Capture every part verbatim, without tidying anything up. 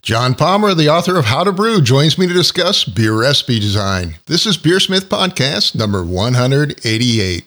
John Palmer, the author of How to Brew, joins me to discuss beer recipe design. This is Beersmith Podcast number one eighty-eight.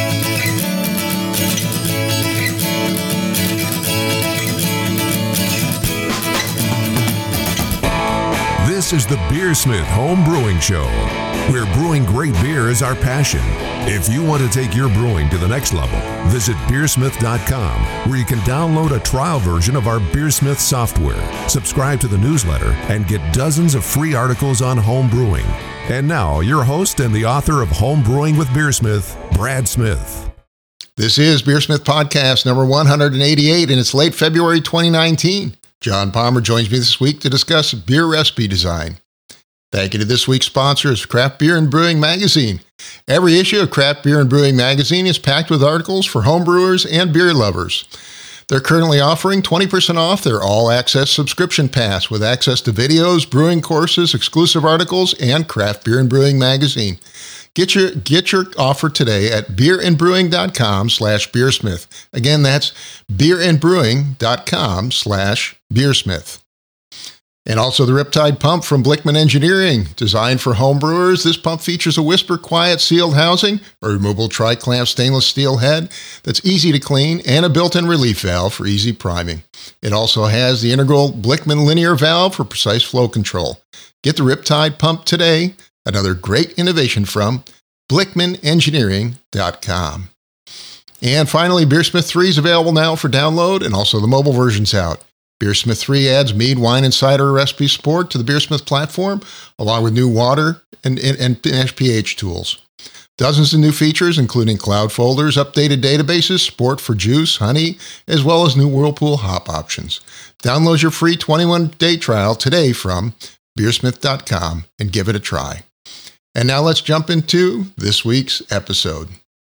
This is the Beersmith Home Brewing Show, where brewing great beer is our passion. If you want to take your brewing to the next level, visit beersmith dot com, where you can download a trial version of our Beersmith software, subscribe to the newsletter, and get dozens of free articles on home brewing. And now, your host and the author of Home Brewing with Beersmith, Brad Smith. This is Beersmith Podcast number one eighty-eight, and it's late February twenty nineteen. John Palmer joins me this week to discuss beer recipe design. Thank you to this week's sponsors, Craft Beer and Brewing Magazine. Every issue of Craft Beer and Brewing Magazine is packed with articles for home brewers and beer lovers. They're currently offering twenty percent off their all-access subscription pass with access to videos, brewing courses, exclusive articles, and Craft Beer and Brewing Magazine. Get your get your offer today at beerandbrewing.com slash beersmith. Again, that's beerandbrewing.com slash beersmith. And also the Riptide Pump from Blickman Engineering. Designed for home brewers, this pump features a whisper quiet sealed housing, a removable tri-clamp stainless steel head that's easy to clean, and a built-in relief valve for easy priming. It also has the integral Blickman linear valve for precise flow control. Get the Riptide Pump today. Another great innovation from blickman engineering dot com. And finally, Beersmith three is available now for download, and also the mobile version's out. Beersmith three adds mead, wine, and cider recipe support to the Beersmith platform, along with new water and, and, and pH tools. Dozens of new features, including cloud folders, updated databases, support for juice, honey, as well as new Whirlpool hop options. Download your free twenty-one day trial today from beersmith dot com and give it a try. And now let's jump into this week's episode.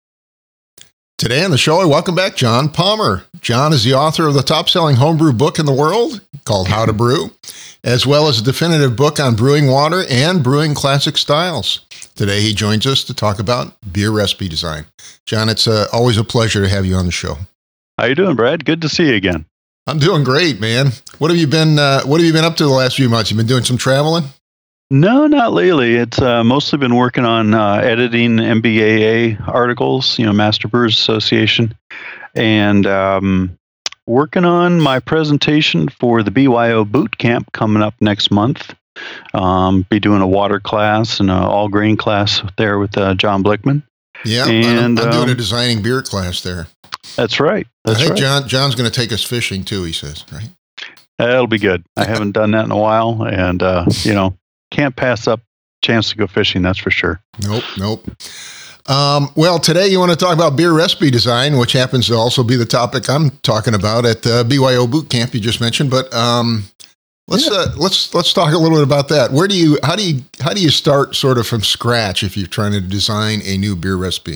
Today on the show, I welcome back John Palmer. John is the author of the top-selling homebrew book in the world called How to Brew, as well as a definitive book on brewing water and brewing classic styles. Today, he joins us to talk about beer recipe design. John, it's uh, always a pleasure to have you on the show. How you doing, Brad? Good to see you again. I'm doing great, man. What have you been uh, What have you been up to the last few months? You been doing some traveling? No, not lately. It's uh, mostly been working on uh, editing M B A A articles, you know, Master Brewers Association, and um, working on my presentation for the B Y O boot camp coming up next month. Um, be doing a water class and an all grain class there with uh, John Blickman. Yeah, and, I'm, I'm doing um, a designing beer class there. That's right. That's I think right. John John's going to take us fishing too. He says, right? That'll be good. I haven't done that in a while, and uh, you know. Can't pass up a chance to go fishing, that's for sure. Nope, nope. Um, well, today you want to talk about beer recipe design, which happens to also be the topic I'm talking about at the B Y O boot camp you just mentioned. But um, let's yeah. uh, let's let's talk a little bit about that. Where do you how do you how do you start sort of from scratch if you're trying to design a new beer recipe?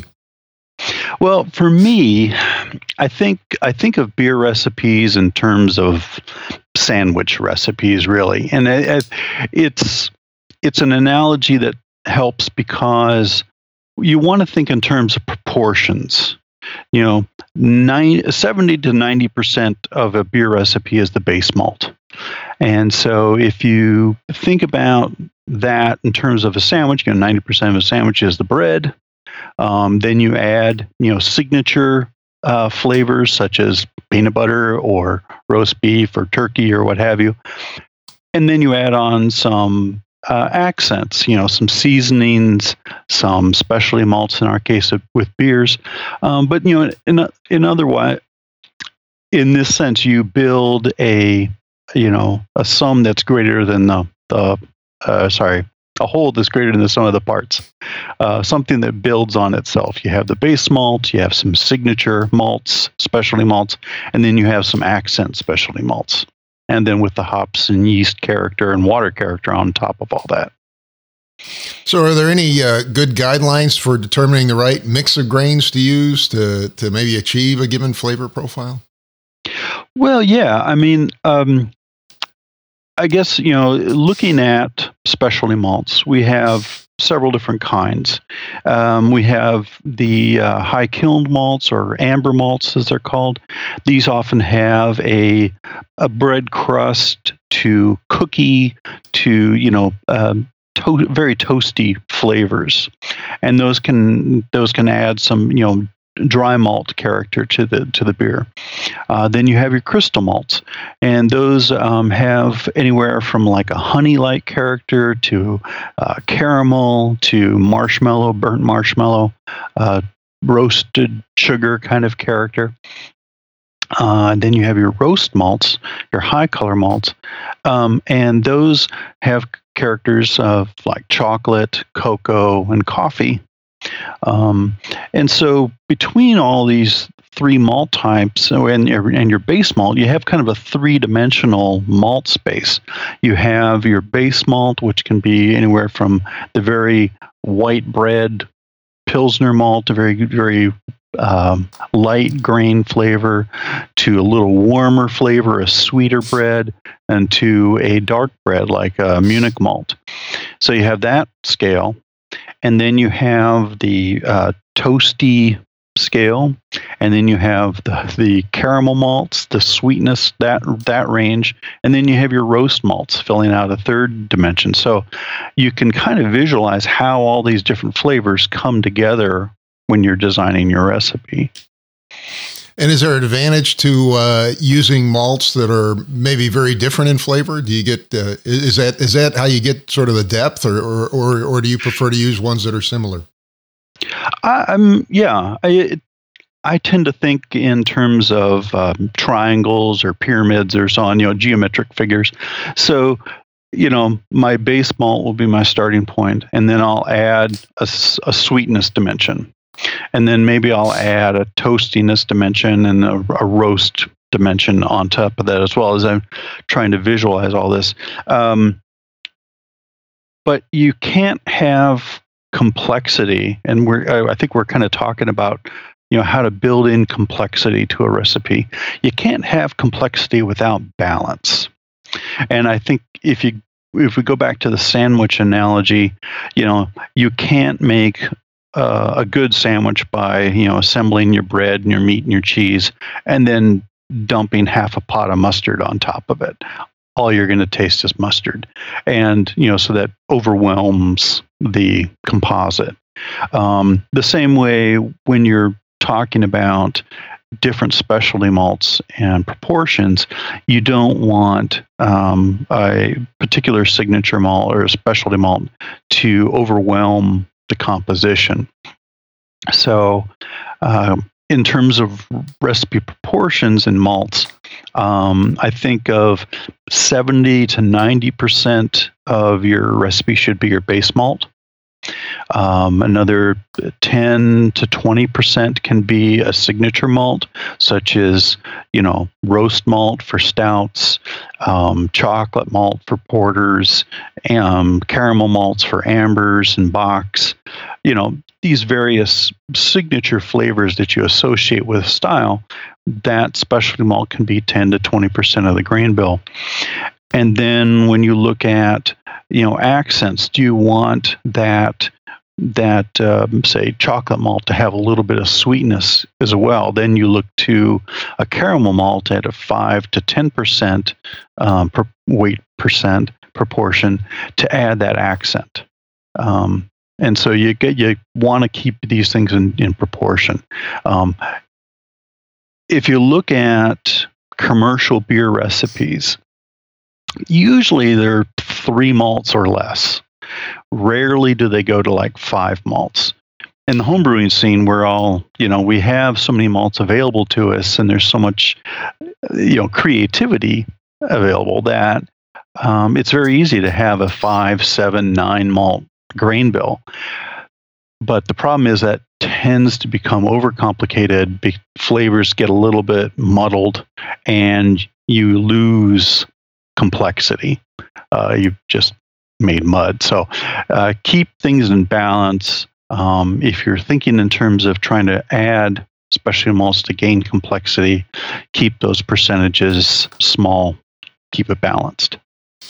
Well, for me, I think I think of beer recipes in terms of sandwich recipes, really, and it, it's. It's an analogy that helps because you want to think in terms of proportions. You know, nine, seventy to ninety percent of a beer recipe is the base malt. And so if you think about that in terms of a sandwich, you know, ninety percent of a sandwich is the bread. Um, then you add, you know, signature uh, flavors such as peanut butter or roast beef or turkey or what have you. And then you add on some Uh, accents, you know, some seasonings, some specialty malts in our case of, with beers. Um, but, you know, in, in other way, in this sense, you build a, you know, a sum that's greater than the, the uh, sorry, a whole that's greater than the sum of the parts. Uh, something that builds on itself. You have the base malt, you have some signature malts, specialty malts, and then you have some accent specialty malts. And then with the hops and yeast character and water character on top of all that. So are there any uh, good guidelines for determining the right mix of grains to use to, to maybe achieve a given flavor profile? Well, yeah. I mean, um, I guess, you know, looking at specialty malts, we have several different kinds. Um, we have the uh, high kiln malts, or amber malts as they're called. These often have a a bread crust to cookie to, you know, um, to- very toasty flavors, and those can those can add some, you know, dry malt character to the to the beer. Uh, then you have your crystal malts, and those um, have anywhere from like a honey-like character to uh, caramel to marshmallow, burnt marshmallow, uh, roasted sugar kind of character. Uh, then you have your roast malts, your high color malts, um, and those have characters of like chocolate, cocoa, and coffee. Um, and so between all these three malt types and your, and your base malt, you have kind of a three-dimensional malt space. You have your base malt, which can be anywhere from the very white bread Pilsner malt, a very, very um, light grain flavor, to a little warmer flavor, a sweeter bread, and to a dark bread like a Munich malt. So you have that scale. And then you have the uh, toasty scale, and then you have the, the caramel malts, the sweetness, that that range, and then you have your roast malts filling out a third dimension. So you can kind of visualize how all these different flavors come together when you're designing your recipe. And is there an advantage to uh, using malts that are maybe very different in flavor? Do you get uh, is that is that how you get sort of the depth, or or or, or do you prefer to use ones that are similar? I, I'm yeah. I I tend to think in terms of um, triangles or pyramids or so on. You know, geometric figures. So, you know, my base malt will be my starting point, and then I'll add a, a sweetness dimension. And then maybe I'll add a toastiness dimension and a, a roast dimension on top of that, as well as I'm trying to visualize all this. Um, but you can't have complexity, and we're I think we're kind of talking about, you know, how to build in complexity to a recipe. You can't have complexity without balance. And I think if you if we go back to the sandwich analogy, you know, you can't make Uh, a good sandwich by, you know, assembling your bread and your meat and your cheese and then dumping half a pot of mustard on top of it. All you're going to taste is mustard. And, you know, so that overwhelms the composite. Um, the same way when you're talking about different specialty malts and proportions, you don't want um, a particular signature malt or a specialty malt to overwhelm the composition. So, uh, in terms of recipe proportions in malts, um, I think of seventy to ninety percent of your recipe should be your base malt. Um, another ten to twenty percent can be a signature malt, such as, you know, roast malt for stouts, um, chocolate malt for porters, um, caramel malts for ambers and bocks. You know, these various signature flavors that you associate with style, that specialty malt can be ten to twenty percent of the grain bill. And then when you look at, you know, accents, do you want that that um, say chocolate malt to have a little bit of sweetness as well? Then you look to a caramel malt at a five to ten percent um, per weight percent proportion to add that accent. Um, and so you get you want to keep these things in, in proportion. Um, if you look at commercial beer recipes, usually they're three malts or less. Rarely do they go to like five malts. In the homebrewing scene, we're all, you know, we have so many malts available to us, and there's so much, you know, creativity available that um, it's very easy to have a five, seven, nine malt grain bill. But the problem is that tends to become overcomplicated. Be- flavors get a little bit muddled, and you lose complexity. Uh, you've just made mud. So uh, keep things in balance. Um, if you're thinking in terms of trying to add specialty malts to gain complexity, keep those percentages small, keep it balanced.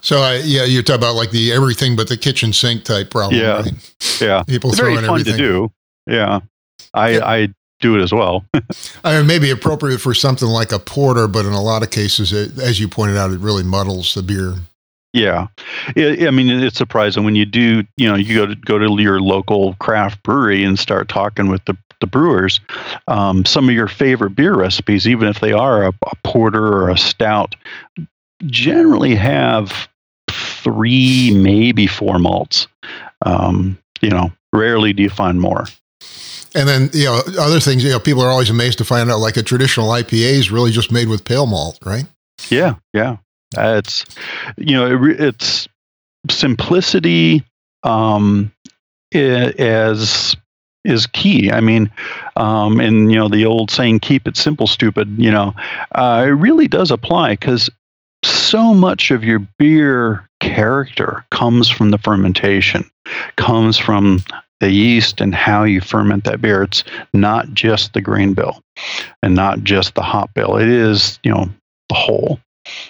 So, uh, yeah, you're talking about like the everything but the kitchen sink type problem, Yeah. right? Yeah. People It's throw very in fun everything. to do. Yeah. I, Yeah. I do it as well. I mean, maybe appropriate for something like a porter, but in a lot of cases, it, as you pointed out, it really muddles the beer. Yeah. It, I mean, it's surprising when you do, you know, you go to go to your local craft brewery and start talking with the, the brewers. Um, some of your favorite beer recipes, even if they are a, a porter or a stout, generally have three, maybe four malts. Um, you know, rarely do you find more. And then, you know, other things, you know, people are always amazed to find out like a traditional I P A is really just made with pale malt, right? Yeah. Yeah. Uh, it's, you know, it, re- it's simplicity um, i- as is key. I mean, um, and, you know, the old saying, keep it simple, stupid, you know, uh, it really does apply because so much of your beer character comes from the fermentation, comes from the yeast and how you ferment that beer. It's not just the grain bill and not just the hop bill. It is, you know, the whole.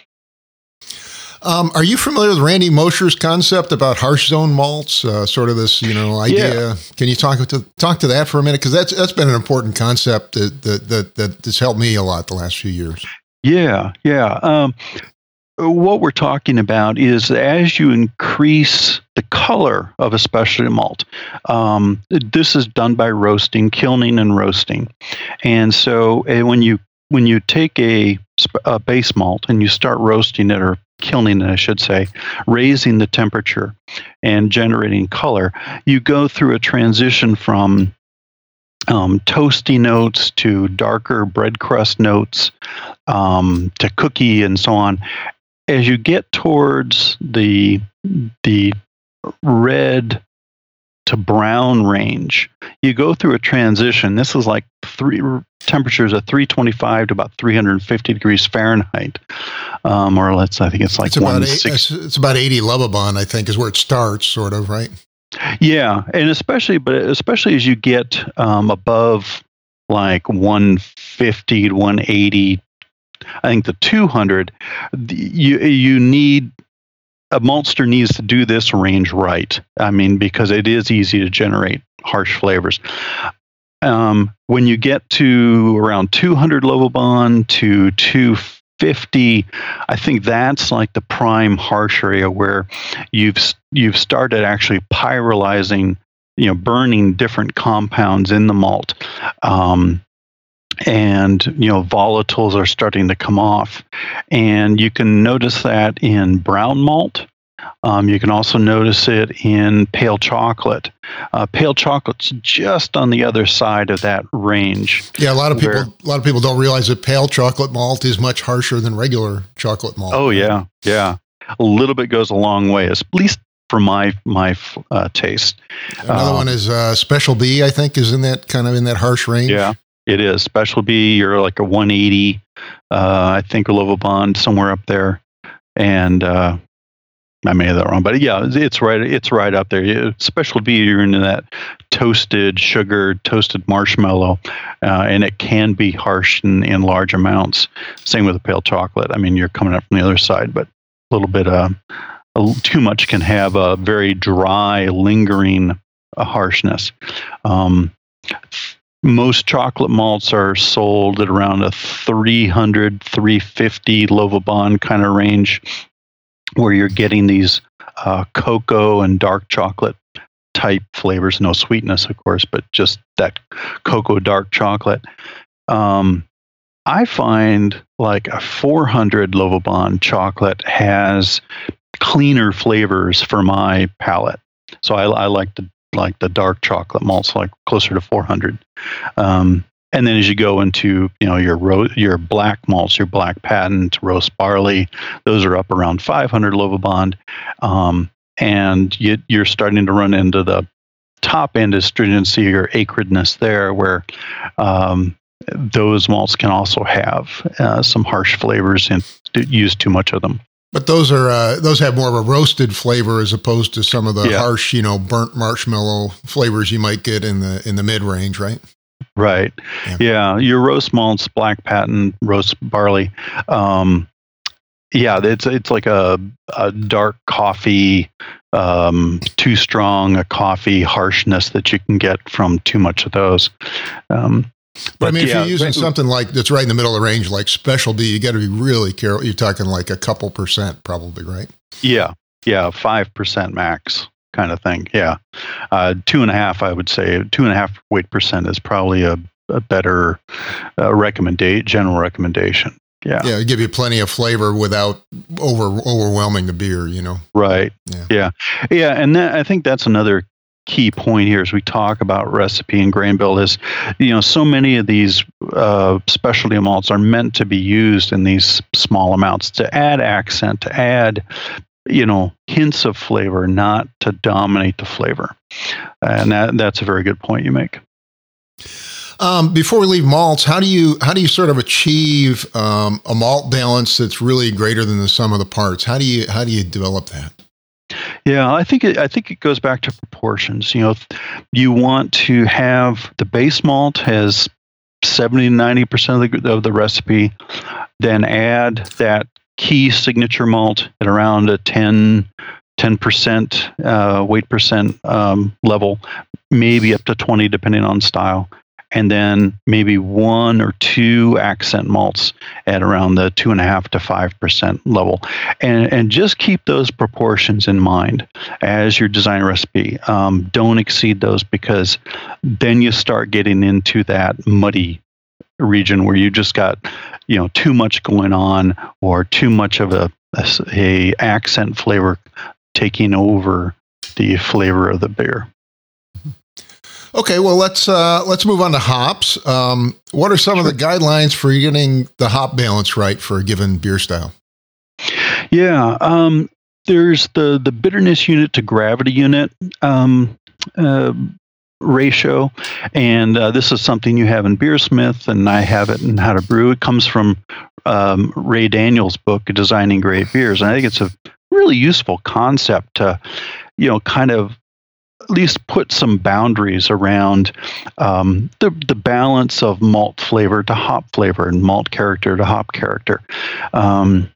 Um, are you familiar with Randy Mosher's concept about harsh zone malts? Uh, sort of this, you know, idea. Yeah. Can you talk to talk to that for a minute? Because that's that's been an important concept that that that that has helped me a lot the last few years. Yeah, yeah. Um, what we're talking about is as you increase the color of a specialty malt, um, this is done by roasting, kilning, and roasting. And so uh, when you when you take a, sp- a base malt and you start roasting it or kilning it, I should say, raising the temperature and generating color, you go through a transition from Um, toasty notes to darker bread crust notes um, to cookie and so on. As you get towards the the red to brown range, you go through a transition. This is like three temperatures of three twenty-five to about three hundred fifty degrees Fahrenheit, um, or let's I think it's like It's about one eight, sixty. it's, it's about eighty Lovibond, I think, is where it starts, sort of, right? Yeah, and especially, but especially as you get um, above like one fifty to one eighty, I think the two hundred, the- you you need a maltster needs to do this range right. I mean, because it is easy to generate harsh flavors. Um, when you get to around two hundred Lovibond to two fifty, I think that's like the prime harsh area where you've you've started actually pyrolyzing, you know, burning different compounds in the malt, um, and you know volatiles are starting to come off, and you can notice that in brown malt. Um, you can also notice it in pale chocolate. Uh, pale chocolate's just on the other side of that range. Yeah, a lot of people Where- a lot of people don't realize that pale chocolate malt is much harsher than regular chocolate malt. Oh yeah, yeah. A little bit goes a long way, at least for my my uh, taste. Another uh, one is uh, Special B, I think, is in that kind of in that harsh range. Yeah, it is. Special B, you're like a one eighty. Uh, I think a Lovibond somewhere up there, and uh, I may have that wrong, but yeah, it's right. It's right up there. You- Special B, you're into that toasted sugar, toasted marshmallow, uh, and it can be harsh in, in large amounts. Same with the pale chocolate. I mean, you're coming up from the other side, but a little bit, uh, a l- too much can have a very dry, lingering uh, harshness. Um, most chocolate malts are sold at around a three hundred, three fifty Lovibond kind of range, where you're getting these uh, cocoa and dark chocolate type flavors. No sweetness, of course, but just that cocoa dark chocolate. Um, I find like a four hundred Lovibond chocolate has cleaner flavors for my palate. So I, I like the like the dark chocolate malts, like closer to four hundred. Um, and then as you go into, you know, your ro- your black malts, your black patent, roast barley, those are up around five hundred Lovibond. Um, and you, you're starting to run into the top end astringency or acridness there, where um, those malts can also have uh, some harsh flavors and use too much of them. But those are uh, those have more of a roasted flavor as opposed to some of the Yeah. harsh, you know, burnt marshmallow flavors you might get in the in the mid range, right? Right. Yeah. Yeah. Your roast malts, black patent, roast barley, um, Yeah, it's it's like a, a dark coffee, um, too strong a coffee harshness that you can get from too much of those. Um, but, but I mean, yeah, if you're using something like that's right in the middle of the range, like Specialty, you got to be really careful. You're talking like a couple percent, probably, right? Yeah, yeah, five percent max kind of thing. Yeah, uh, two and a half, I would say, two and a half weight percent is probably a, a better uh, recommendation, general recommendation. Yeah, yeah, give you plenty of flavor without over overwhelming the beer. You know, right? Yeah, yeah, yeah and that, I think that's another key point here as we talk about recipe and grain bill is, you know, so many of these uh, specialty malts are meant to be used in these small amounts to add accent, to add, you know, hints of flavor, not to dominate the flavor. And that, that's a very good point you make. Um, before we leave malts, how do you how do you sort of achieve um, a malt balance that's really greater than the sum of the parts? How do you how do you develop that? Yeah, I think it, I think it goes back to proportions. You know, you want to have the base malt has seventy to ninety percent of the of the recipe, then add that key signature malt at around a ten percent uh, weight percent um, level, maybe up to twenty depending on style. And then maybe one or two accent malts at around the two and a half to five percent level, and and just keep those proportions in mind as your design recipe. Um, don't exceed those, because then you start getting into that muddy region where you just got, you know, too much going on, or too much of a a, a accent flavor taking over the flavor of the beer. Okay, well, let's uh, let's move on to hops. Um, what are some sure. of the guidelines for getting the hop balance right for a given beer style? Yeah, um, there's the, the bitterness unit to gravity unit um, uh, ratio, and uh, this is something you have in Beersmith, and I have it in How to Brew. It comes from um, Ray Daniels' book, Designing Great Beers, and I think it's a really useful concept to, you know, kind of at least put some boundaries around um, the the balance of malt flavor to hop flavor and malt character to hop character. Um,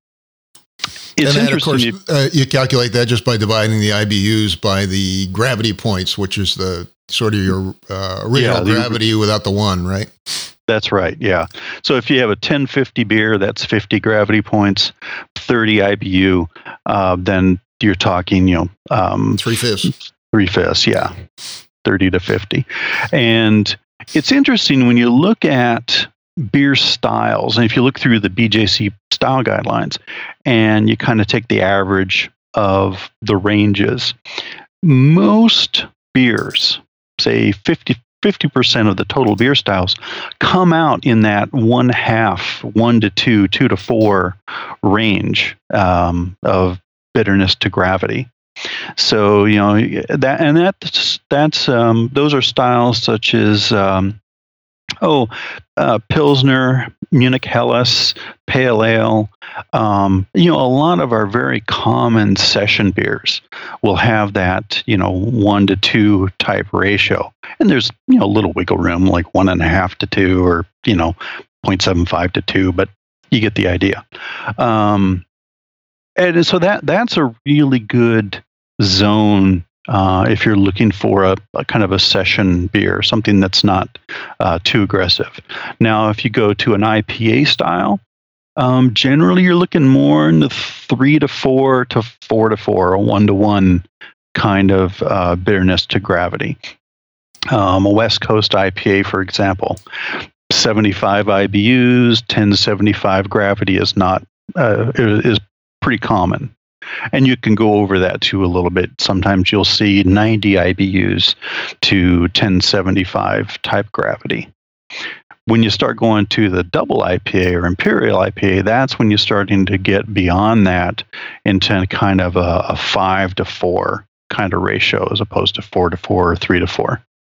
it's and then, interesting. Of course, uh, you calculate that just by dividing the I B Us by the gravity points, which is the sort of your uh, original yeah, the, gravity without the one, right? That's right. Yeah. So if you have a ten fifty beer, that's fifty gravity points, thirty I B U. Uh, then you're talking, you know, um, three fifths. Three fifths, yeah, thirty to fifty. And it's interesting when you look at beer styles, and if you look through the B J C style guidelines, and you kind of take the average of the ranges, most beers, say fifty percent of the total beer styles, come out in that one half, one to two, two to four range um, of bitterness to gravity. So, you know, that, and that's, that's, um, those are styles such as, um, oh, uh, Pilsner, Munich Helles, Pale Ale. Um, you know, a lot of our very common session beers will have that, you know, one to two type ratio. And there's, you know, a little wiggle room, like one and a half to two, or, you know, zero point seven five to two, but you get the idea. Um, And so that that's a really good zone uh, if you're looking for a, a kind of a session beer, something that's not uh, too aggressive. Now, if you go to an I P A style, um, generally you're looking more in the three to four to four to four, a one to one kind of uh, bitterness to gravity. Um, a West Coast I P A, for example, seventy-five I B Us, ten to seventy-five gravity is not uh, is pretty common, and you can go over that too a little bit. Sometimes you'll see ninety I B Us to ten seventy-five type gravity. When you start going to the double I P A or imperial I P A, that's when you're starting to get beyond that into kind of a, a five to four kind of ratio, as opposed to four to four or three to four.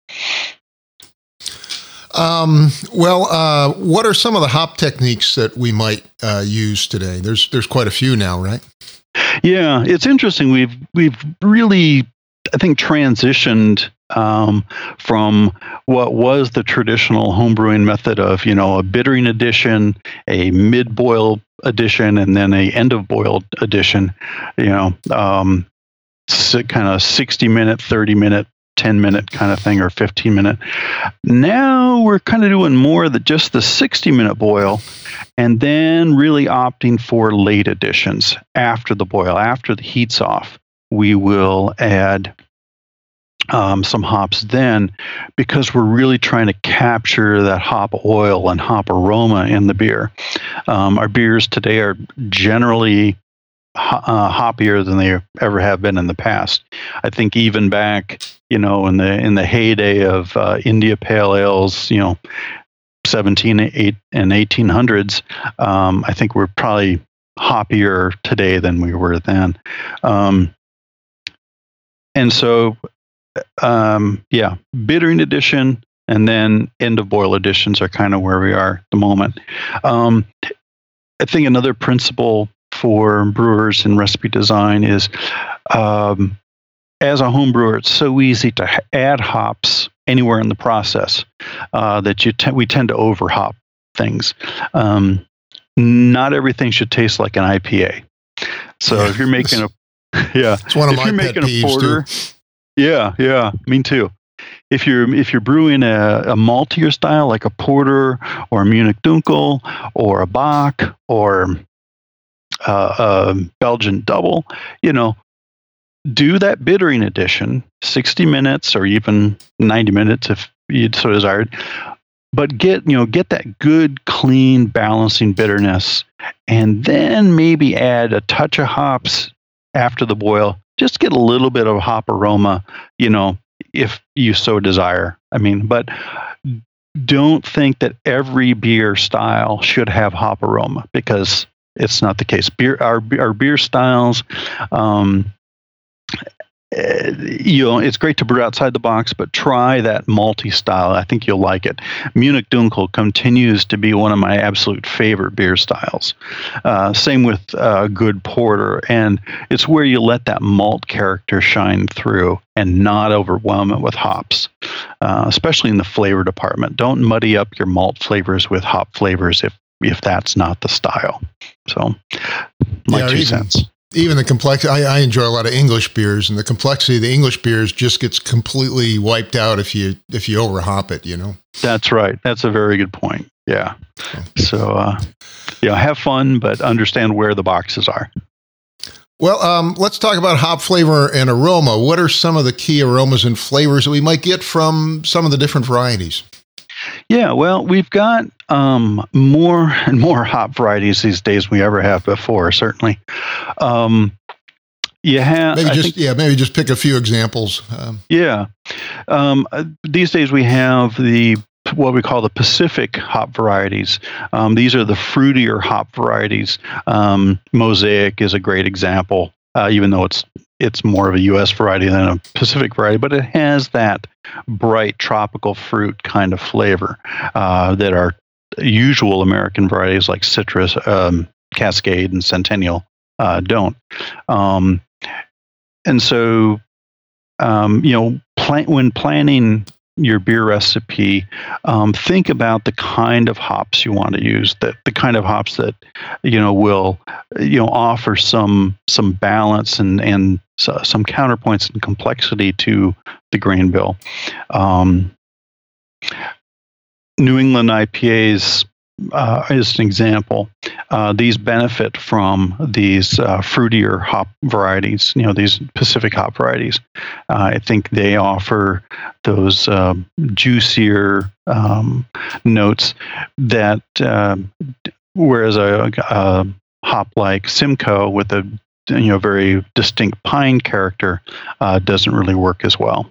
Um, well, uh, what are some of the hop techniques that we might uh, use today? There's there's quite a few now, right? Yeah, it's interesting. We've we've really, I think, transitioned um, from what was the traditional homebrewing method of, you know, a bittering addition, a mid-boil edition and then a end of boil edition. You know, um, kind of sixty minute, thirty minute, ten minute kind of thing, or fifteen minute. Now we're kind of doing more than just the sixty minute boil, and then really opting for late additions after the boil, after the heat's off. We will add um, some hops then, because we're really trying to capture that hop oil and hop aroma in the beer. Um, our beers today are generally Uh, hoppier than they ever have been in the past. I think even back, you know, in the in the heyday of uh, India Pale Ales, you know, seventeen and eighteen hundreds, um, I think we're probably hoppier today than we were then. Um, and so, um, yeah, bittering edition and then end of boil editions are kind of where we are at the moment. Um, I think another principle for brewers in recipe design is, um, as a home brewer, it's so easy to ha- add hops anywhere in the process uh, that you te- we tend to over hop things. Um, not everything should taste like an I P A. So yeah, if you're making a yeah, it's one of if my you're pet making a peeves porter, too. yeah, yeah, me too. If you're if you're brewing a, a maltier style like a porter or a Munich Dunkel or a Bock or Uh, uh, Belgian double, you know, do that bittering edition, sixty minutes or even ninety minutes if you so desired, but get, you know, get that good, clean, balancing bitterness, and then maybe add a touch of hops after the boil, just get a little bit of hop aroma, you know, if you so desire. I mean, but don't think that every beer style should have hop aroma, because it's not the case. Beer, our our beer styles, um, uh, you know, it's great to brew outside the box, but try that malty style. I think you'll like it. Munich Dunkel continues to be one of my absolute favorite beer styles. Uh, same with uh, good porter, and it's where you let that malt character shine through and not overwhelm it with hops, uh, especially in the flavor department. Don't muddy up your malt flavors with hop flavors if if that's not the style. So, my yeah, two even, cents. Even the complexity, I, I enjoy a lot of English beers, and the complexity of the English beers just gets completely wiped out if you if you overhop it, you know? That's right. That's a very good point. Yeah. Okay. So, uh, yeah, have fun, but understand where the boxes are. Well, um, let's talk about hop flavor and aroma. What are some of the key aromas and flavors that we might get from some of the different varieties? Yeah, well, we've got um, more and more hop varieties these days than we ever have before, certainly. Um, you have maybe I just think, yeah, maybe just pick a few examples. Um, yeah, um, these days we have the what we call the Pacific hop varieties. Um, these are the fruitier hop varieties. Um, Mosaic is a great example, uh, even though it's it's more of a U S variety than a Pacific variety, but it has that bright tropical fruit kind of flavor uh, that our usual American varieties like Citrus, um, Cascade, and Centennial uh, don't. Um, and so, um, you know, plan- when planning your beer recipe, um, think about the kind of hops you want to use, that the kind of hops that, you know, will, you know, offer some some balance and and so, some counterpoints and complexity to the grain bill. Um, New England I P As uh, is an example. Uh, these benefit from these uh, fruitier hop varieties, you know, these Pacific hop varieties. Uh, I think they offer those uh, juicier um, notes that, uh, whereas a, a hop like Simcoe with a you know very distinct pine character uh, doesn't really work as well.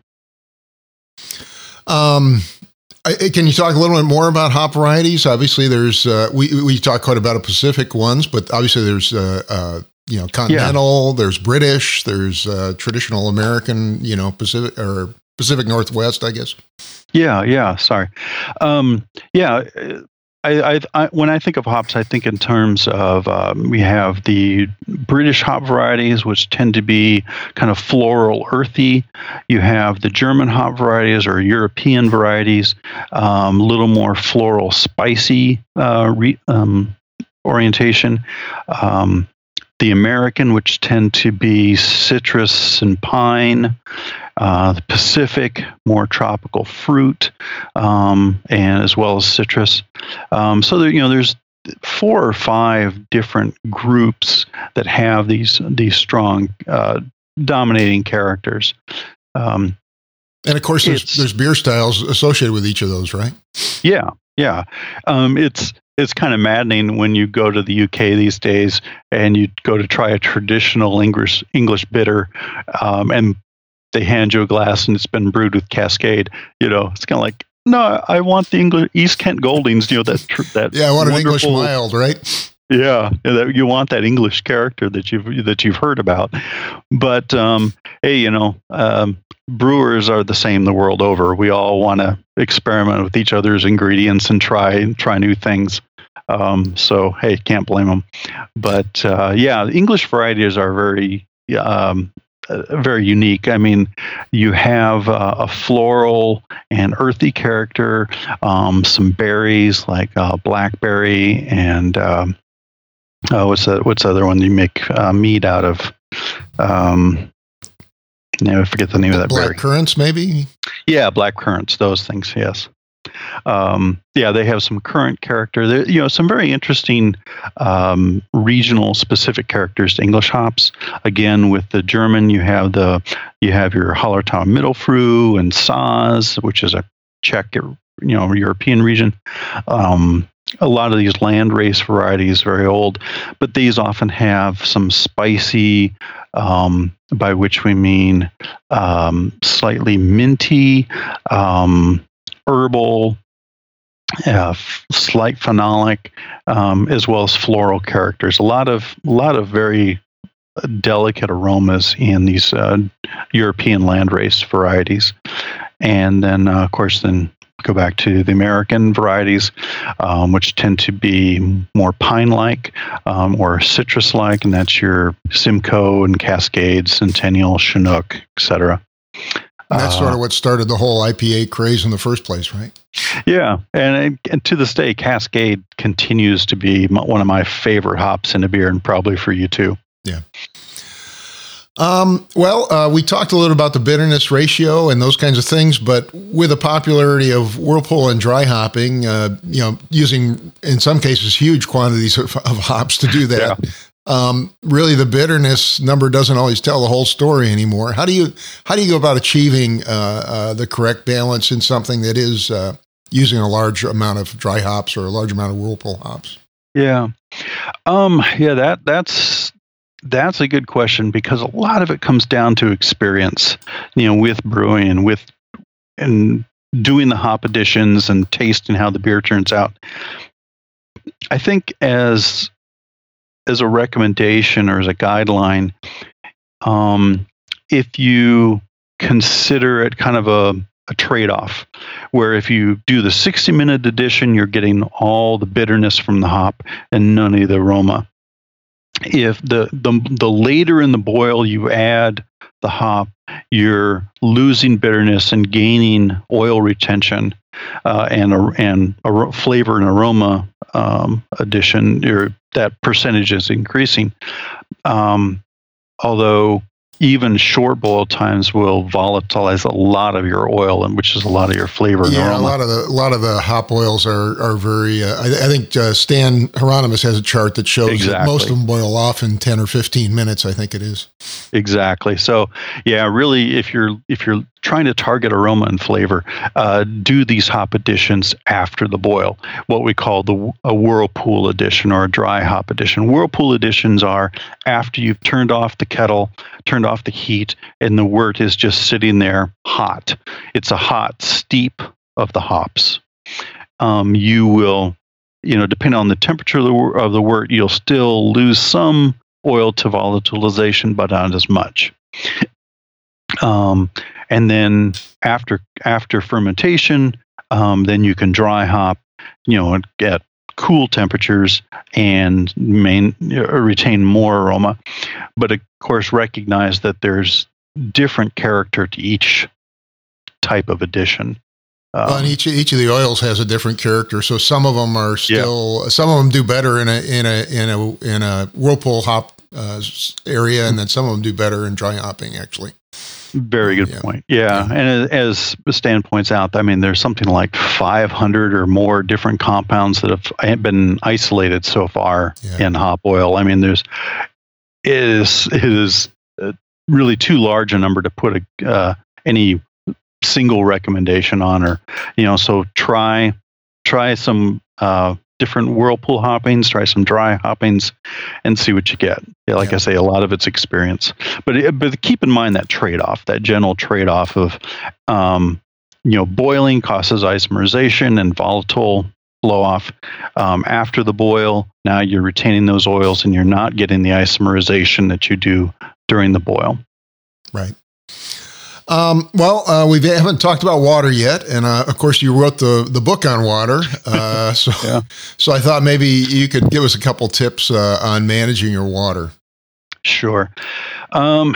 Um. I, can you talk a little bit more about hop varieties? Obviously, there's uh, we we talk quite about a Pacific ones, but obviously there's uh, uh, you know continental, yeah. There's British, there's uh, traditional American, you know Pacific or Pacific Northwest, I guess. Yeah, yeah. Sorry. Um, yeah, I, I, I when I think of hops, I think in terms of um, we have the British hop varieties, which tend to be kind of floral, earthy. You have the German hop varieties or European varieties, um, a little more floral, spicy uh, re, um, orientation. Um, the American, which tend to be citrus and pine. Uh, the Pacific, more tropical fruit, um, and as well as citrus. Um, so there, you know, there's four or five different groups that have these these strong uh, dominating characters. Um, and of course, there's, there's beer styles associated with each of those, right? Yeah, yeah. Um, it's it's kind of maddening when you go to the U K these days and you go to try a traditional English English bitter, um, and they hand you a glass and it's been brewed with Cascade. You know, it's kind of like, no, I want the English East Kent Goldings. You know, that tr- that yeah, I want an English mild, right? Yeah, that you want that English character that you've that you've heard about. But um, hey, you know, um, brewers are the same the world over. We all want to experiment with each other's ingredients and try try new things. Um, so hey, can't blame them. But uh, yeah, English varieties are very um, uh, very unique. I mean, you have uh, a floral and earthy character, um, some berries like uh, blackberry and um, uh, what's that? What's the other one you make uh, mead out of? Um, no, I forget the name of that black berry. Currants, maybe? Yeah, black currants, those things, yes. Um, yeah, they have some currant character. There, you know, some very interesting um, regional specific characters to English hops. Again, with the German, you have the you have your Hallertau Mittelfrüh and Saaz, which is a Czech, you know, European region. Um, a lot of these landrace varieties, very old, but these often have some spicy, um, by which we mean um, slightly minty, um, herbal, uh, f- slight phenolic, um, as well as floral characters. A lot of a lot of very delicate aromas in these uh, European landrace varieties, and then uh, of course then. Go back to the American varieties, um, which tend to be more pine-like um, or citrus-like, and that's your Simcoe and Cascade, Centennial, Chinook, et cetera. And that's uh, sort of what started the whole I P A craze in the first place, right? Yeah, and, and to this day, Cascade continues to be my, one of my favorite hops in a beer, and probably for you too. Yeah. Um, well, uh, we talked a little about the bitterness ratio and those kinds of things, but with the popularity of whirlpool and dry hopping, uh, you know, using in some cases huge quantities of, of hops to do that, yeah. um, really the bitterness number doesn't always tell the whole story anymore. How do you how do you go about achieving uh, uh, the correct balance in something that is uh, using a large amount of dry hops or a large amount of whirlpool hops? Yeah, um, yeah, that that's. That's a good question, because a lot of it comes down to experience, you know, with brewing and with and doing the hop additions and tasting how the beer turns out. I think as as a recommendation or as a guideline, um, if you consider it kind of a, a trade-off, where if you do the sixty-minute addition, you're getting all the bitterness from the hop and none of the aroma. If the, the the later in the boil you add the hop, you're losing bitterness and gaining oil retention uh, and a, and a flavor and aroma um, addition. Your, that percentage is increasing. Um, although even short boil times will volatilize a lot of your oil, and which is a lot of your flavor. And yeah, aroma. a lot of the a lot of the hop oils are are very. Uh, I, I think uh, Stan Hieronymus has a chart that shows exactly. that most of them boil off in ten or fifteen minutes. I think it is. Exactly. So yeah, really, if you're if you're trying to target aroma and flavor, uh, do these hop additions after the boil. What we call the a whirlpool addition or a dry hop addition. Whirlpool additions are after you've turned off the kettle, turned off the heat, and the wort is just sitting there hot. It's a hot steep of the hops. Um, you will, you know, depending on the temperature of the, of the wort, you'll still lose some oil to volatilization, but not as much. Um, and then after after fermentation, um, then you can dry hop, you know, at cool temperatures and main, retain more aroma. But of course, recognize that there's different character to each type of addition. Um, well, and each each of the oils has a different character. So some of them are still yeah. some of them do better in a in a in a in a whirlpool hop uh, area, and then some of them do better in dry hopping. Actually, very good yeah. point. Yeah. yeah, and as Stan points out, I mean, there's something like five hundred or more different compounds that have been isolated so far yeah. in hop oil. I mean, there's it is it is really too large a number to put a uh, any single recommendation on, or you know, so try try some uh, different whirlpool hoppings, try some dry hoppings, and see what you get. Yeah, like yeah. I say, a lot of it's experience, but it, but keep in mind that trade-off, that general trade-off of um, you know, boiling causes isomerization and volatile blow-off. Um, after the boil, now you're retaining those oils, and you're not getting the isomerization that you do during the boil. Right. Um, well, uh, we haven't talked about water yet, and uh, of course, you wrote the the book on water. Uh, so, yeah. so I thought maybe you could give us a couple tips uh, on managing your water. Sure. Um,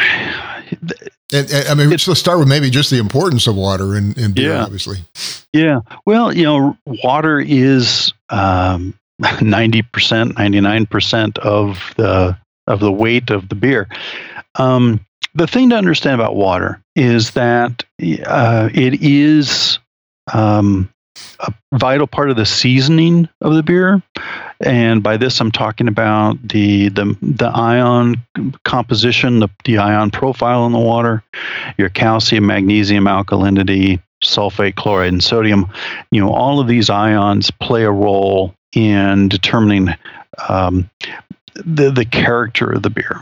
and, and I mean, let's start with maybe just the importance of water in, in beer, yeah. obviously. Yeah. Well, you know, water is um, ninety percent, ninety-nine percent of the of the weight of the beer. Um, The thing to understand about water is that uh, it is um, a vital part of the seasoning of the beer, and by this I'm talking about the the, the ion composition, the, the ion profile in the water, your calcium, magnesium, alkalinity, sulfate, chloride, and sodium. You know, all of these ions play a role in determining um, the the character of the beer.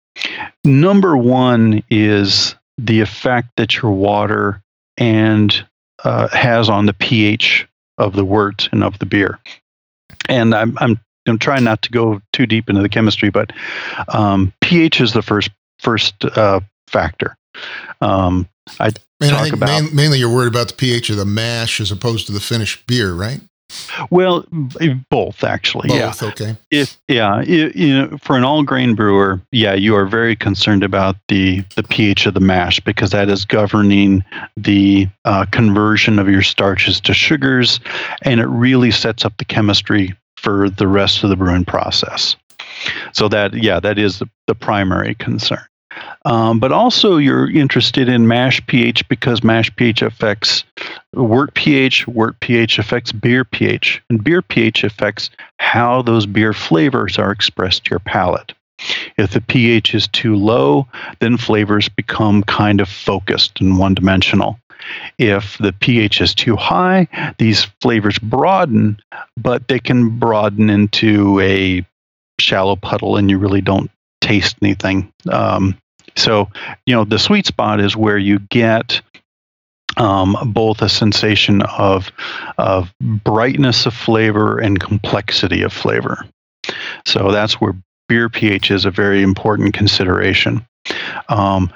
Number one is the effect that your water and uh, has on the pH of the wort and of the beer. And I'm I'm I'm trying not to go too deep into the chemistry, but um, pH is the first first uh, factor. Um, I, Man, talk I think about main, mainly you're worried about the pH of the mash as opposed to the finished beer, right? Well, both actually. Both, yeah. okay. If yeah, it, you know, for an all grain brewer, yeah, you are very concerned about the the pH of the mash, because that is governing the uh, conversion of your starches to sugars, and it really sets up the chemistry for the rest of the brewing process. So that yeah, that is the, the primary concern. Um, but also you're interested in mash pH because mash pH affects wort pH, wort pH affects beer pH, and beer pH affects how those beer flavors are expressed to your palate. If the pH is too low, then flavors become kind of focused and one-dimensional. If the pH is too high, these flavors broaden, but they can broaden into a shallow puddle and you really don't taste anything. Um, so, you know, the sweet spot is where you get um, both a sensation of of brightness of flavor and complexity of flavor. So that's where beer pH is a very important consideration. Um,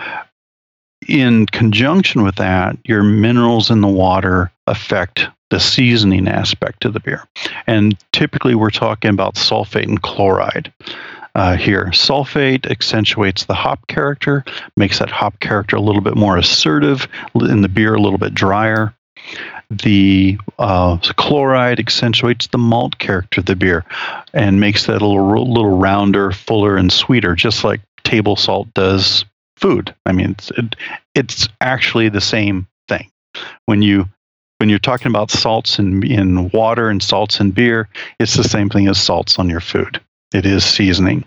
in conjunction with that, your minerals in the water affect the seasoning aspect of the beer. And typically we're talking about sulfate and chloride. Uh, here, sulfate accentuates the hop character, makes that hop character a little bit more assertive, in the beer a little bit drier. The uh, chloride accentuates the malt character of the beer and makes that a little, little rounder, fuller, and sweeter, just like table salt does food. I mean, it's, it, it's actually the same thing. When you when you're talking about salts in in water and salts in beer, it's the same thing as salts on your food. It is seasoning.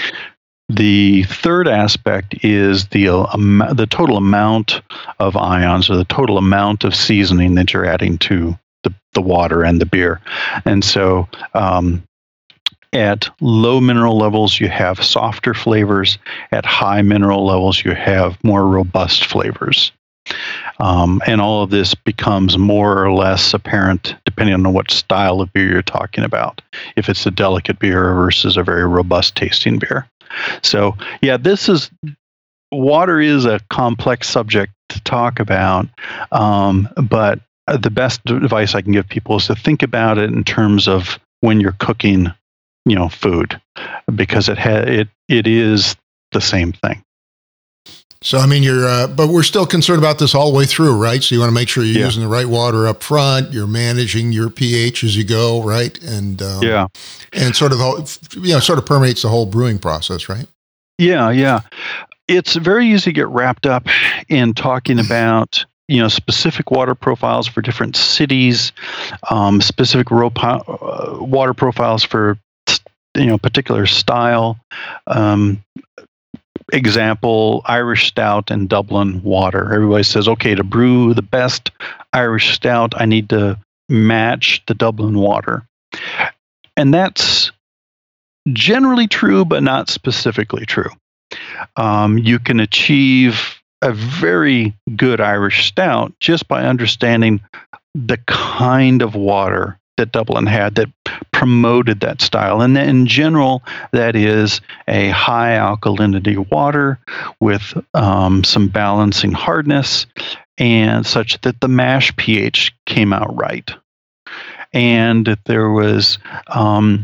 The third aspect is the um, the total amount of ions, or the total amount of seasoning that you're adding to the, the water and the beer. And so um, at low mineral levels, you have softer flavors. At high mineral levels, you have more robust flavors. Um, and all of this becomes more or less apparent depending on what style of beer you're talking about, if it's a delicate beer versus a very robust tasting beer. So, yeah, this is, water is a complex subject to talk about, um, but the best advice I can give people is to think about it in terms of when you're cooking, you know, food, because it ha- it it is the same thing. So, I mean, you're, uh, but we're still concerned about this all the way through, right? So you want to make sure you're yeah. using the right water up front, you're managing your pH as you go, right? And, um, yeah. And sort of, you know, sort of permeates the whole brewing process, right? Yeah, yeah. It's very easy to get wrapped up in talking about, you know, specific water profiles for different cities, um, specific ro- uh, water profiles for, you know, particular style. Um, example, Irish Stout and Dublin water. Everybody says, okay, to brew the best Irish Stout, I need to match the Dublin water. And that's generally true, but not specifically true. Um, you can achieve a very good Irish Stout just by understanding the kind of water that Dublin had that promoted that style. And in general, that is a high alkalinity water with um, some balancing hardness and such that the mash pH came out right. And that there was um,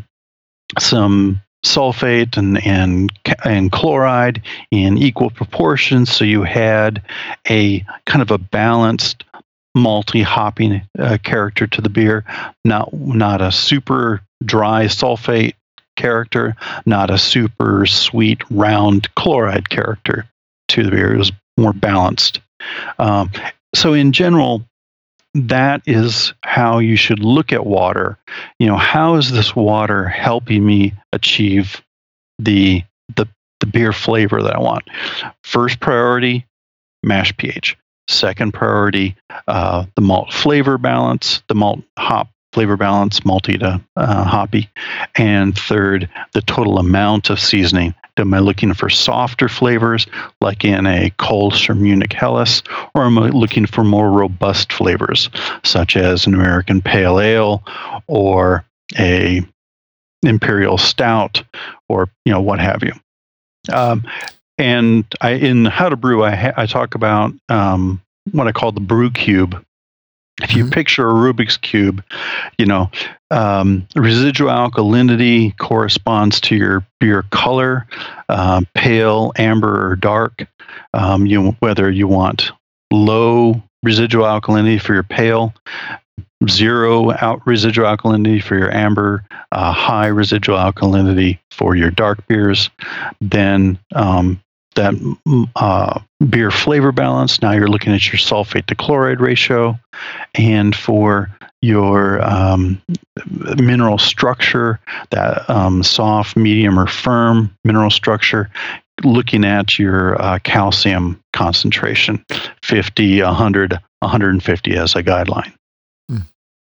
some sulfate and, and and chloride in equal proportions, so you had a kind of a balanced malty hopping uh, character to the beer, not not a super dry sulfate character, not a super sweet round chloride character to the beer. It was more balanced. Um, so in general, that is how you should look at water. You know, how is this water helping me achieve the the, the beer flavor that I want? First priority, mash pH. Second priority, uh, the malt flavor balance, the malt hop flavor balance, malty to uh, hoppy. And third, the total amount of seasoning. Am I looking for softer flavors, like in a Kolsch or Munich Helles, or am I looking for more robust flavors, such as an American Pale Ale or a Imperial Stout, or you know what have you? Um, and I, in How to Brew, I, ha- I talk about um, what I call the brew cube. If you mm-hmm. picture a Rubik's Cube, you know, um, residual alkalinity corresponds to your beer color, uh, pale, amber, or dark. Um, you whether you want low residual alkalinity for your pale, zero out residual alkalinity for your amber, uh, high residual alkalinity for your dark beers, then um, that uh, beer flavor balance. Now you're looking at your sulfate to chloride ratio, and for your um, mineral structure, that um, soft, medium, or firm mineral structure, looking at your uh, calcium concentration, fifty, one hundred, one hundred fifty as a guideline. Hmm.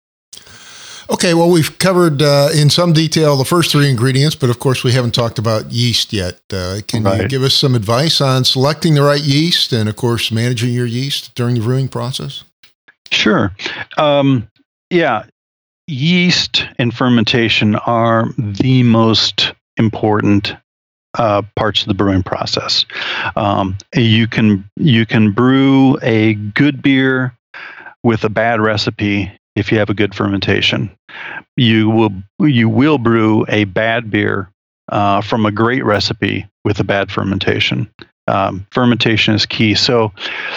Okay, well, we've covered uh, in some detail the first three ingredients, but of course we haven't talked about yeast yet. Uh, can right. you give us some advice on selecting the right yeast and, of course, managing your yeast during the brewing process? Sure. Um, yeah, yeast and fermentation are the most important uh, parts of the brewing process. Um, you can you can brew a good beer with a bad recipe if you have a good fermentation. You will you will brew a bad beer uh, from a great recipe with a bad fermentation. Um, fermentation is key. So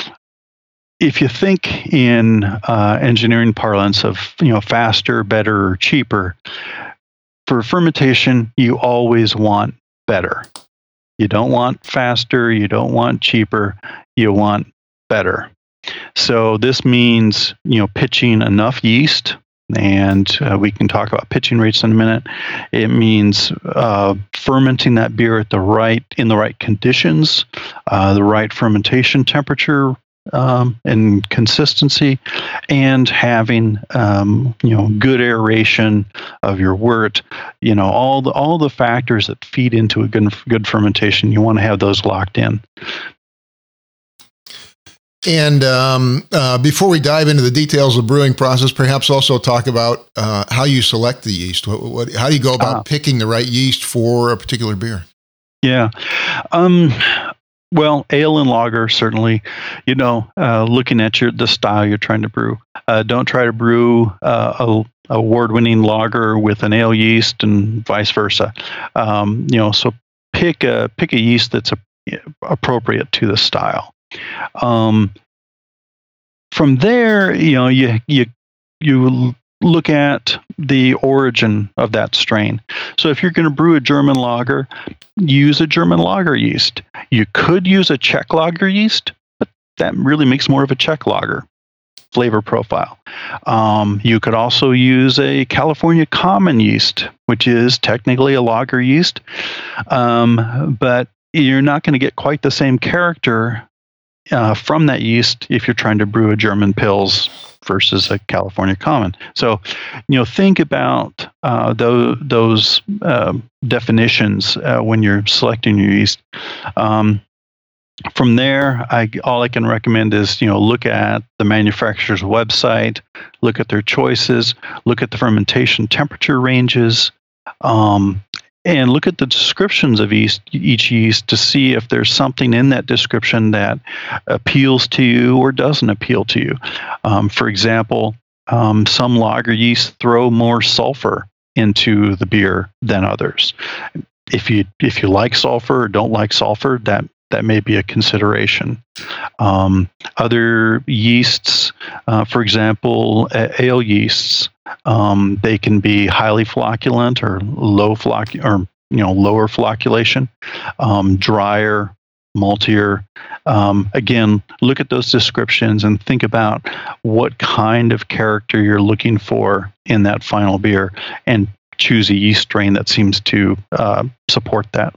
if you think in uh, engineering parlance of you know faster, better, or cheaper, for fermentation you always want better. You don't want faster. You don't want cheaper. You want better. So this means, you know, pitching enough yeast, and uh, we can talk about pitching rates in a minute. It means uh, fermenting that beer at the right in the right conditions, uh, the right fermentation temperature um, and consistency, and having um, you know good aeration of your wort. You know all the all the factors that feed into a good good fermentation. You want to have those locked in. And um, uh, before we dive into the details of the brewing process, perhaps also talk about uh, how you select the yeast. What, what, how do you go about uh, picking the right yeast for a particular beer? Yeah. Um, well, ale and lager, certainly, you know, uh, looking at your the style you're trying to brew. Uh, don't try to brew uh, a award-winning lager with an ale yeast and vice versa. Um, you know, so pick a, pick a yeast that's a appropriate to the style. Um, from there, you know, you you you look at the origin of that strain. So if you're going to brew a German lager, use a German lager yeast. You could use a Czech lager yeast, but that really makes more of a Czech lager flavor profile. Um, you could also use a California common yeast, which is technically a lager yeast, um, but you're not going to get quite the same character uh, from that yeast if you're trying to brew a German Pils versus a California common. So, you know, think about uh, those those uh, definitions uh, when you're selecting your yeast. Um, from there, I, all I can recommend is, you know, look at the manufacturer's website, look at their choices, look at the fermentation temperature ranges, um, and look at the descriptions of yeast, each yeast to see if there's something in that description that appeals to you or doesn't appeal to you. Um, for example, um, some lager yeasts throw more sulfur into the beer than others. If you if you like sulfur or don't like sulfur, that that may be a consideration. Um, other yeasts, uh, for example, ale yeasts, um, they can be highly flocculent or low floc or you know lower flocculation, um, drier, maltier. Um, again, look at those descriptions and think about what kind of character you're looking for in that final beer, and choose a yeast strain that seems to uh, support that.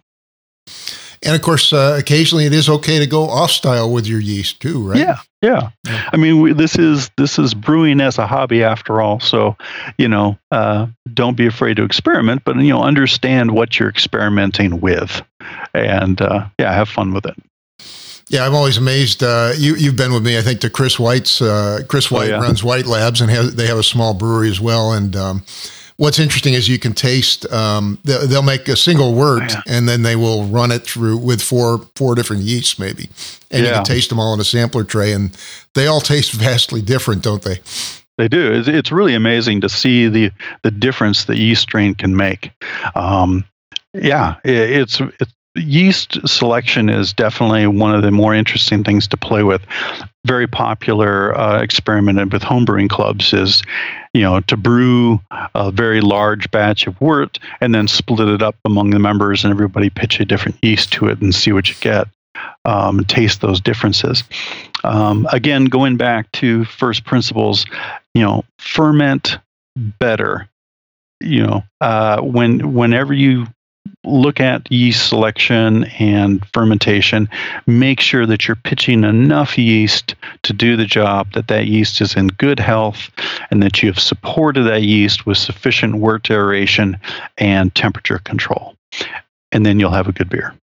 And of course, uh, occasionally it is okay to go off style with your yeast too, right? Yeah, yeah. yeah. I mean, we, this is this is brewing as a hobby after all. So, you know, uh, don't be afraid to experiment, but you know, understand what you're experimenting with, and uh, yeah, have fun with it. Yeah, I'm always amazed. Uh, you you've been with me, I think, to Chris White's. Uh, Chris White oh, yeah. runs White Labs, and has, they have a small brewery as well, and. Um, What's interesting is you can taste, um, they'll make a single wort oh, yeah. and then they will run it through with four four different yeasts maybe. And yeah. you can taste them all in a sampler tray, and they all taste vastly different, don't they? They do. It's, it's really amazing to see the, the difference the yeast strain can make. Um, yeah, it, it's, it's yeast selection is definitely one of the more interesting things to play with. Very popular uh, experiment with homebrewing clubs is, you know, to brew a very large batch of wort and then split it up among the members, and everybody pitch a different yeast to it and see what you get. Um, taste those differences. Um, again, going back to first principles, you know, ferment better. You know, uh, when whenever you look at yeast selection and fermentation, make sure that you're pitching enough yeast to do the job, that that yeast is in good health, and that you have supported that yeast with sufficient wort aeration and temperature control. And then you'll have a good beer.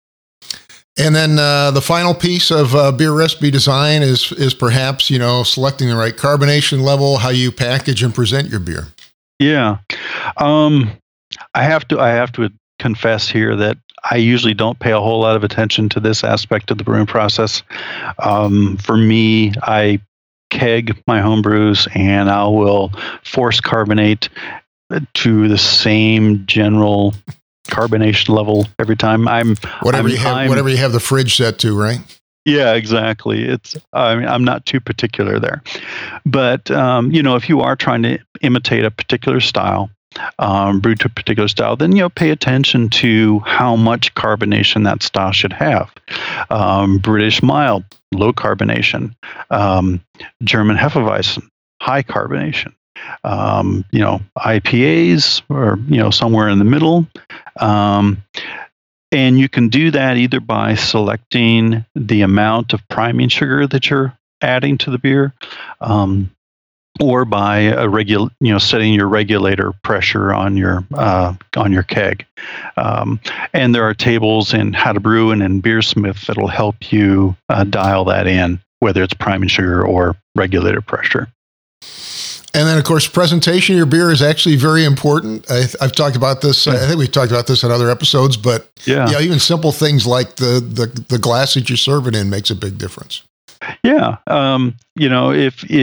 And then uh, the final piece of uh, beer recipe design is is perhaps, you know, selecting the right carbonation level, how you package and present your beer. Yeah. Um, I have to, I have to confess here that I usually don't pay a whole lot of attention to this aspect of the brewing process. Um, for me, I keg my home brews, and I will force carbonate to the same general carbonation level every time. I'm whatever I'm, you have, I'm, whatever you have the fridge set to, right? Yeah, exactly. It's I mean, I'm not too particular there, but um, you know, if you are trying to imitate a particular style, Um, brewed to a particular style, then you know pay attention to how much carbonation that style should have. Um, British mild, low carbonation. Um, German Hefeweizen, high carbonation. Um, you know I P As, or you know somewhere in the middle. Um, and you can do that either by selecting the amount of priming sugar that you're adding to the beer. Um, or by a regul, you know, setting your regulator pressure on your uh, on your keg, um, and there are tables in How to Brew and in Beersmith that'll help you uh, dial that in, whether it's priming sugar or regulator pressure. And then, of course, presentation of your beer is actually very important. I, I've talked about this. I think we've talked about this in other episodes, but yeah, you know, even simple things like the the the glass that you serve it in makes a big difference. Yeah, um, you know, if if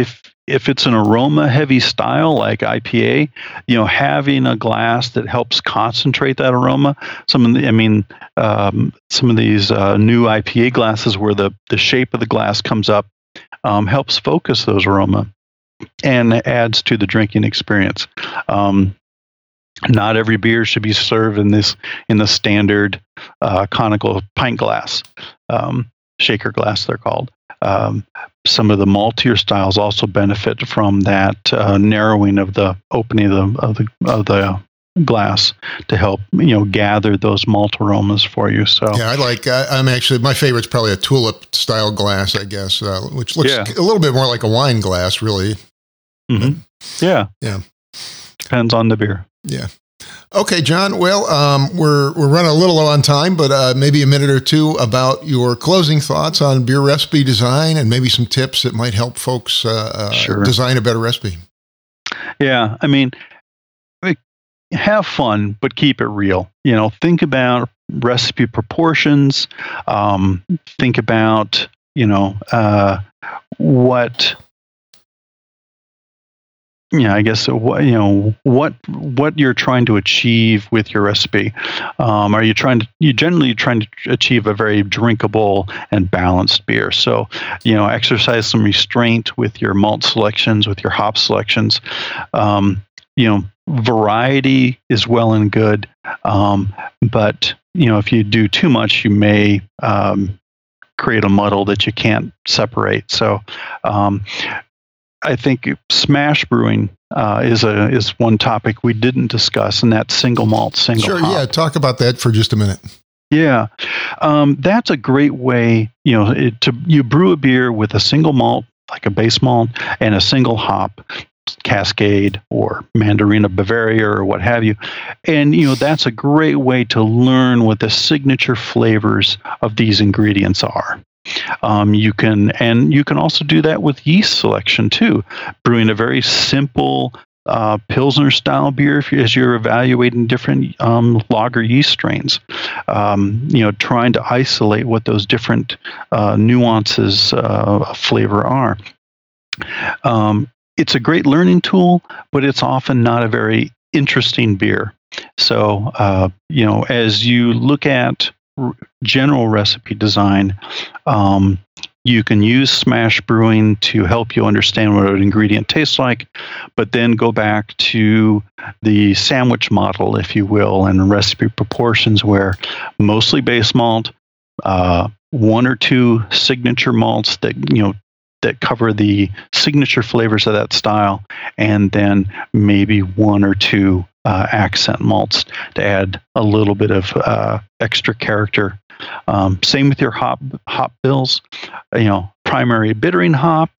if it's an aroma heavy style like I P A, you know, having a glass that helps concentrate that aroma. Some of the, I mean, um, some of these uh, new I P A glasses where the, the shape of the glass comes up um, helps focus those aroma and adds to the drinking experience. Um, not every beer should be served in this in the standard uh, conical pint glass, um, shaker glass they're called. Um, some of the maltier styles also benefit from that uh, narrowing of the opening of the, of the of the glass to help, you know, gather those malt aromas for you. So yeah, I like. I, I'm actually my favorite's probably a tulip style glass, I guess, uh, which looks yeah. a little bit more like a wine glass, really. Mm-hmm. Yeah, yeah, depends on the beer. Yeah. Okay, John. Well, um, we're we're running a little low on time, but uh, maybe a minute or two about your closing thoughts on beer recipe design and maybe some tips that might help folks uh, uh, sure. design a better recipe. Yeah, I mean, have fun, but keep it real. You know, think about recipe proportions. Um, think about, you know, uh, what. Yeah, I guess what you know what what you're trying to achieve with your recipe. Um, are you trying to you generally trying to achieve a very drinkable and balanced beer? So, you know, exercise some restraint with your malt selections, with your hop selections. Um, you know, variety is well and good, um, but you know, if you do too much, you may um, create a muddle that you can't separate. So. Um, I think smash brewing uh, is a is one topic we didn't discuss, and that's single malt, single Sure, hop. yeah. Talk about that for just a minute. Yeah, um, that's a great way. You know, it, to you brew a beer with a single malt, like a base malt, and a single hop, Cascade or Mandarina Bavaria or what have you, and you know that's a great way to learn what the signature flavors of these ingredients are. Um, you can, and you can also do that with yeast selection too, brewing a very simple uh, Pilsner style beer if you, as you're evaluating different um, lager yeast strains. Um, you know, trying to isolate what those different uh, nuances uh, of flavor are. Um, it's a great learning tool, but it's often not a very interesting beer. So, uh, you know, as you look at general recipe design, um, you can use smash brewing to help you understand what an ingredient tastes like, but then go back to the sandwich model, if you will, and recipe proportions where mostly base malt, uh, one or two signature malts that, you know, that cover the signature flavors of that style, and then maybe one or two uh, accent malts to add a little bit of uh, extra character. Um, same with your hop hop bills. You know, primary bittering hop,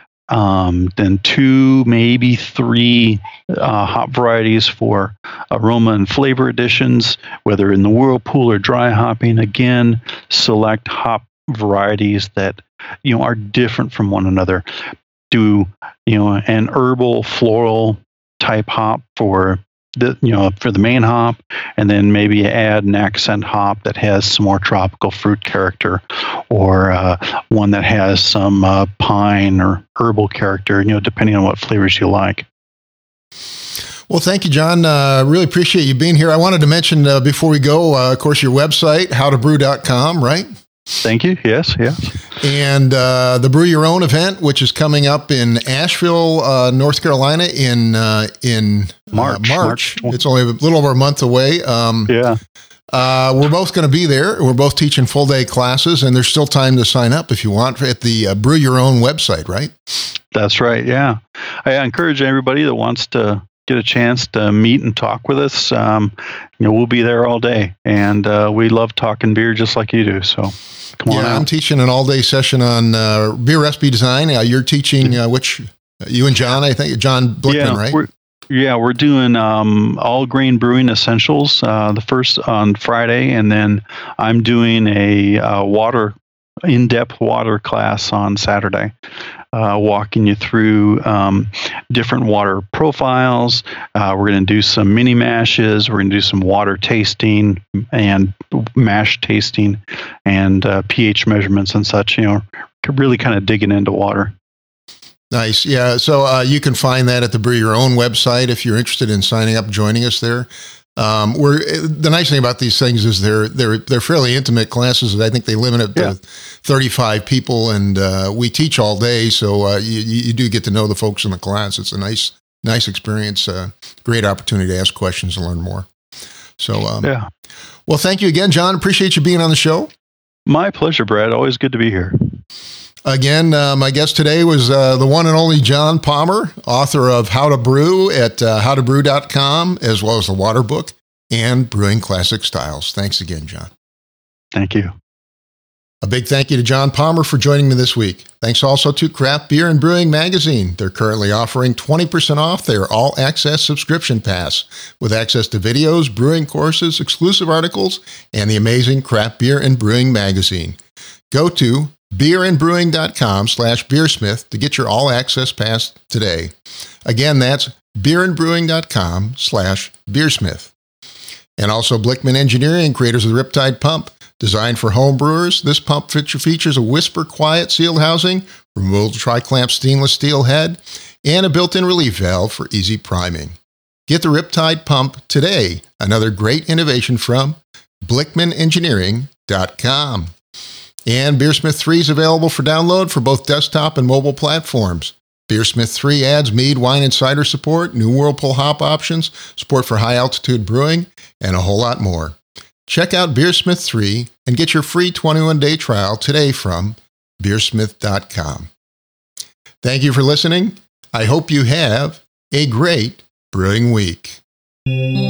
um, then two, maybe three uh, hop varieties for aroma and flavor additions, whether in the whirlpool or dry hopping. Again, select hop varieties that, you know, are different from one another. Do, you know, an herbal floral type hop for the, you know, for the main hop, and then maybe add an accent hop that has some more tropical fruit character, or uh, one that has some uh, pine or herbal character, you know, depending on what flavors you like. Well, thank you, John. Uh, really appreciate you being here. I wanted to mention uh, before we go, uh, of course, your website, how to brew dot com, right? Thank you. Yes, yes. And uh, the Brew Your Own event, which is coming up in Asheville, uh, North Carolina, in uh, in March. Uh, March. March. It's only a little over a month away. Um, yeah. Uh, we're both going to be there. We're both teaching full day classes, and there's still time to sign up if you want at the uh, Brew Your Own website, right? That's right. Yeah. I encourage everybody that wants to get a chance to meet and talk with us. Um, you know, we'll be there all day, and uh, we love talking beer just like you do. So come on yeah, out. I'm teaching an all day session on uh, beer recipe design. Uh, you're teaching uh, which uh, you and John, I think John Blickman, yeah, right? We're, yeah, we're doing um, all grain brewing essentials uh, the first on Friday, and then I'm doing a uh, water in-depth water class on Saturday. Uh, walking you through um, different water profiles. Uh, we're going to do some mini mashes. We're going to do some water tasting and mash tasting and uh, pH measurements and such. You know, really kind of digging into water. Nice. Yeah. So uh, you can find that at the Brew Your Own website if you're interested in signing up, joining us there. Um, we're the nice thing about these things is they're they're they're fairly intimate classes. I think they limit it yeah. to thirty-five people, and uh, we teach all day, so uh, you you do get to know the folks in the class. It's a nice nice experience, uh, great opportunity to ask questions and learn more. So um, yeah. Well, thank you again, John. Appreciate you being on the show. My pleasure, Brad. Always good to be here. Again, uh, my guest today was uh, the one and only John Palmer, author of How to Brew at uh, how to brew dot com, as well as the Water Book and Brewing Classic Styles. Thanks again, John. Thank you. A big thank you to John Palmer for joining me this week. Thanks also to Craft Beer and Brewing Magazine. They're currently offering twenty percent off their all-access subscription pass with access to videos, brewing courses, exclusive articles, and the amazing Craft Beer and Brewing Magazine. Go to beerandbrewing.com slash beersmith to get your all-access pass today. Again, that's beerandbrewing.com slash beersmith. And also Blickman Engineering, creators of the Riptide Pump. Designed for home brewers, this pump feature features a whisper quiet sealed housing, removable tri-clamp stainless steel head, and a built-in relief valve for easy priming. Get the Riptide Pump today. Another great innovation from blickman engineering dot com. And Beersmith three is available for download for both desktop and mobile platforms. Beersmith three adds mead, wine, and cider support, new Whirlpool hop options, support for high-altitude brewing, and a whole lot more. Check out Beersmith three and get your free twenty-one day trial today from beersmith dot com. Thank you for listening. I hope you have a great brewing week.